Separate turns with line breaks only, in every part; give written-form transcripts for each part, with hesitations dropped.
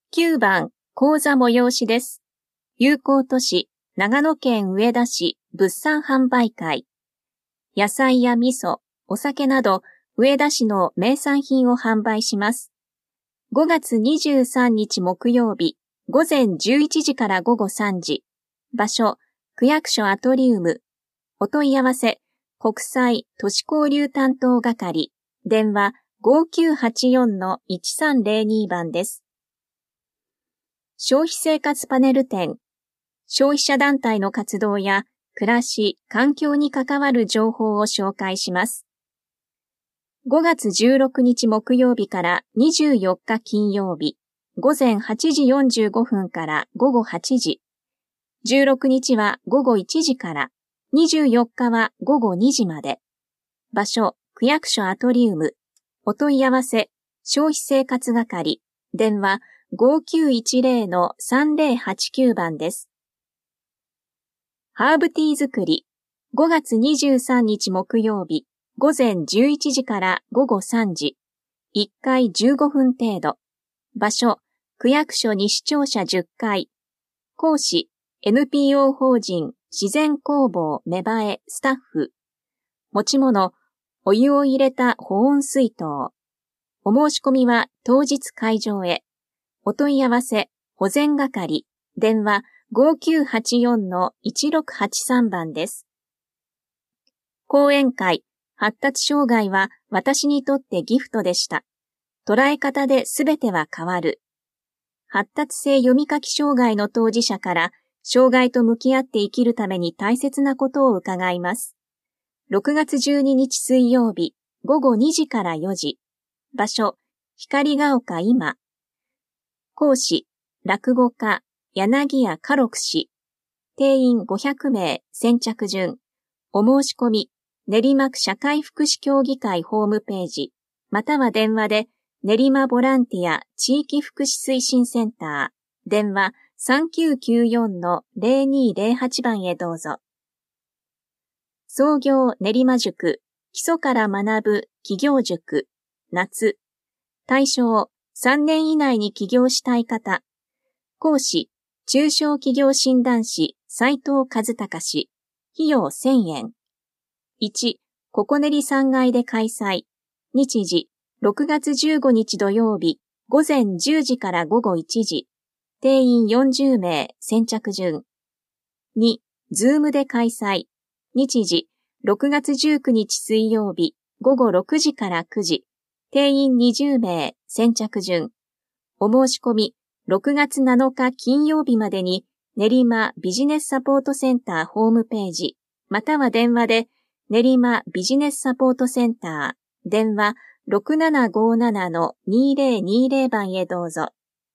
9番、講座催しです。友好都市、長野県上田市物産販売会。野菜や味噌、お酒など、上田市の名産品を販売します。5月23日木曜日、午前11時から午後3時。場所、区役所アトリウム。お問い合わせ、国際都市交流担当係。電話 5984-1302 番です。消費生活パネル展。消費者団体の活動や暮らし、環境に関わる情報を紹介します。5月16日木曜日から24日金曜日、午前8時45分から午後8時。16日は午後1時から、24日は午後2時まで。場所、区役所アトリウム。お問い合わせ、消費生活係。電話 5910-3089 番です。ハーブティー作り。5月23日木曜日、午前11時から午後3時。1回15分程度。場所、区役所西庁舎10階。講師、NPO 法人自然工房芽生えスタッフ。持ち物、お湯を入れた保温水筒。お申し込みは当日会場へ。お問い合わせ、保全係。電話 5984-1683 番です。講演会、発達障害は私にとってギフトでした。捉え方で全ては変わる。発達性読み書き障害の当事者から、障害と向き合って生きるために大切なことを伺います。6月12日水曜日、午後2時から4時。場所、光が丘今。講師、落語家、柳家家禄氏。定員500名、先着順。お申し込み、練馬区社会福祉協議会ホームページ、または電話で、練馬ボランティア地域福祉推進センター、電話 3994-0208 番へどうぞ。創業練馬塾、基礎から学ぶ起業塾、夏。対象、3年以内に起業したい方。講師、中小企業診断士、斉藤和孝氏。費用1000円。1、ここ練3階で開催。日時、6月15日土曜日、午前10時から午後1時。定員40名、先着順。2、ズームで開催。日時、6月19日水曜日、午後6時から9時。定員20名、先着順。お申し込み、6月7日金曜日までに、練馬ビジネスサポートセンターホームページ、または電話で、練馬ビジネスサポートセンター、電話 6757-2020 番へどうぞ。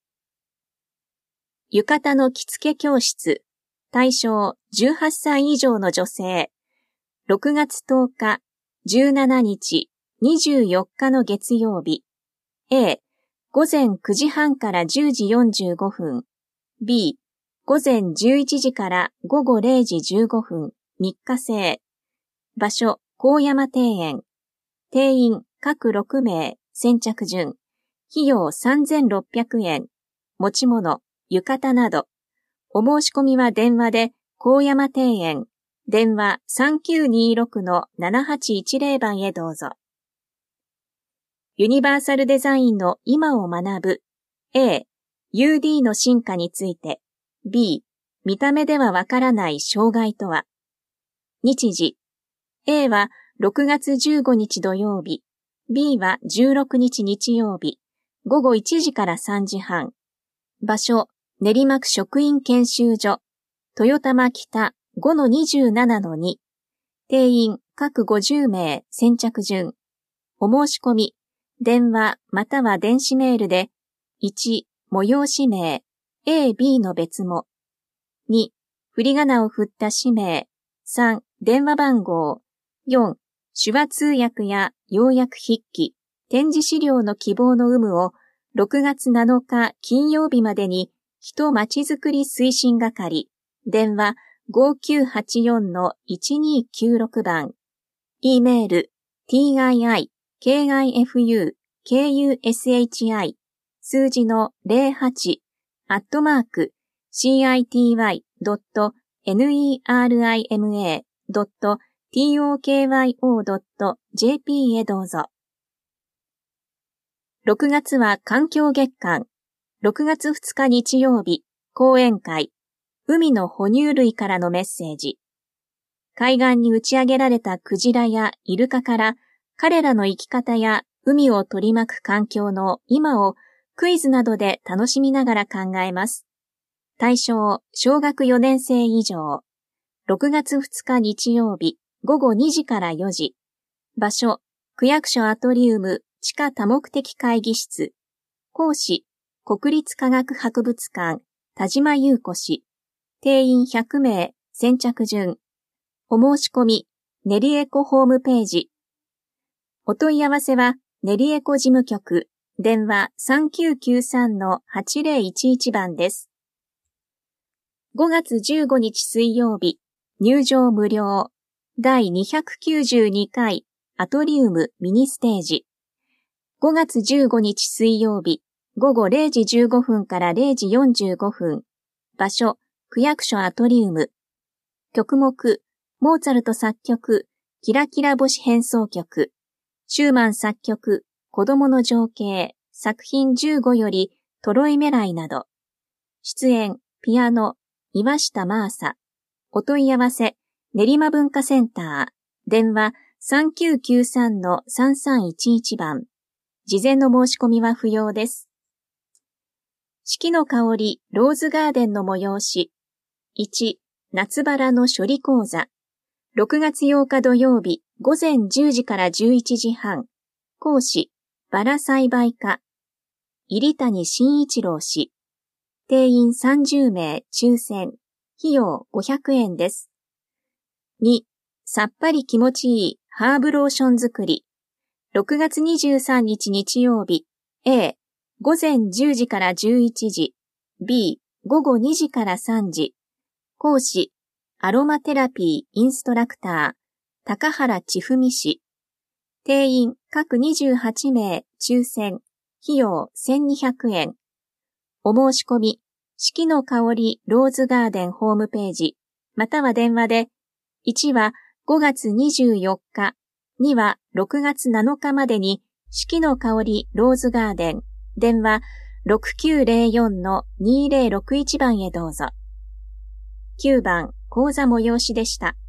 浴衣の着付け教室、対象18歳以上の女性。6月10日、17日、24日の月曜日。A、午前9時半から10時45分。B、午前11時から午後0時15分。3日制。場所、高山庭園。定員、各6名、先着順。費用3600円。持ち物、浴衣など。お申し込みは電話で、高山庭園。電話 3926-7810 番へどうぞ。ユニバーサルデザインの今を学ぶ。A、UD の進化について。B、見た目ではわからない障害とは。日時。A は6月15日土曜日。B は16日日曜日。午後1時から3時半。場所、練馬区職員研修所。豊玉北 5-27-2。定員、各50名、先着順。お申し込み。電話または電子メールで、1、催し名、A、B の別も。2、振り仮名を振った氏名。3、電話番号。4、手話通訳や要約筆記、展示資料の希望の有無を6月7日金曜日までに、人まちづくり推進係。電話 5984-1296 番。E メール、TII、KIFU、KUSHI、 数字の 08-city.nerima.tokyo.jp へどうぞ。6月は環境月間。6月2日日曜日、講演会。海の哺乳類からのメッセージ。海岸に打ち上げられたクジラやイルカから彼らの生き方や海を取り巻く環境の今をクイズなどで楽しみながら考えます。対象、小学4年生以上。6月2日日曜日、午後2時から4時。場所、区役所アトリウム地下多目的会議室。講師、国立科学博物館、田島優子氏。定員100名、先着順。お申し込み、練りエコホームページ。お問い合わせは、練りエコ事務局、電話 3993-8011 番です。5月15日水曜日、入場無料。第292回アトリウムミニステージ。5月15日水曜日、午後0時15分から0時45分。場所、区役所アトリウム。曲目、モーツァルト作曲、キラキラ星変奏曲。シューマン作曲、子供の情景、作品15よりトロイメライなど。出演、ピアノ、岩下真麻。お問い合わせ、練馬文化センター。電話 3993-3311 番。事前の申し込みは不要です。四季の香り、ローズガーデンの催し。1、夏バラの処理講座。6月8日土曜日、午前10時から11時半。講師、バラ栽培家。入谷真一郎氏。定員30名、抽選。費用500円です。2、さっぱり気持ちいいハーブローション作り。6月23日日曜日。A、午前10時から11時。B、午後2時から3時。講師、アロマテラピーインストラクター、高原千文氏。定員各28名、抽選。費用1200円。お申し込み、四季の香りローズガーデンホームページ、または電話で、1は5月24日、2は6月7日までに、四季の香りローズガーデン、電話 6904-2061 番へどうぞ。9番、講座催しでした。